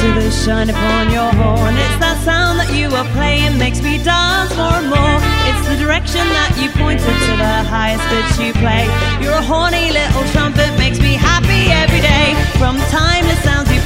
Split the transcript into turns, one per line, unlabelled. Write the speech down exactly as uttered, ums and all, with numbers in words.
to the shine upon your horn. It's that sound that you are playing makes me dance more and more. It's the direction that you pointed to the highest pitch you play. You're a horny little trumpet, makes me happy every day. From timeless sounds you